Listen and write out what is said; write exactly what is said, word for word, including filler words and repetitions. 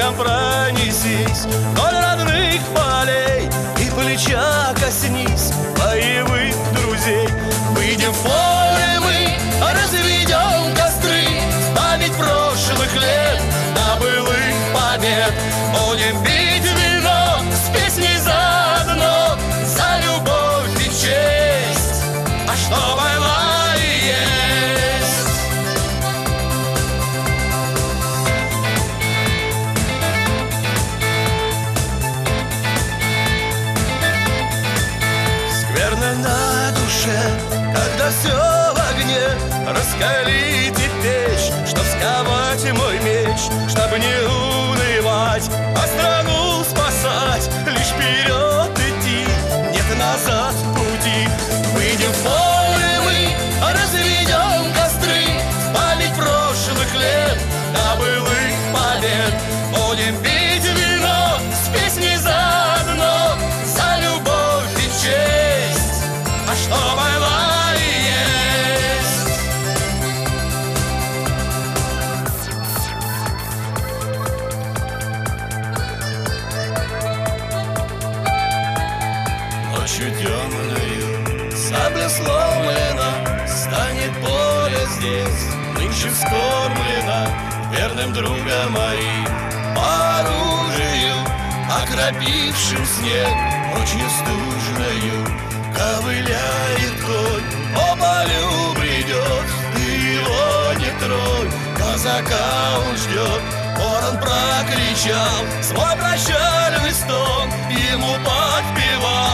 ветром пронесись вдоль родных полей и плеча коснись боевых друзей. Выйдем в поле мы, разведем костры в память прошлых лет, до былых побед. Будем пить вино с песней заодно, за любовь и честь, а что война и есть. Скверно на душе, когда все в огне. Раскалите печь, чтоб сковать мой меч, чтоб не унывать, а страну спасать. Лишь вперед идти, нет назад пути. Выйдем в поле мы, разведем костры в память прошлых лет, до былых побед. Будем пить вино с песней заодно, за любовь и честь, а что война и есть. Ночью темною сабля сломлена, станет поле здесь нынче вскормлено верным другом моим по оружию, окропившим снег ночью стужною. Ковыляет конь, по полю бредет, ты его не тронь, казака он ждет. Ворон прокричал свой прощальный стон, ему подпевал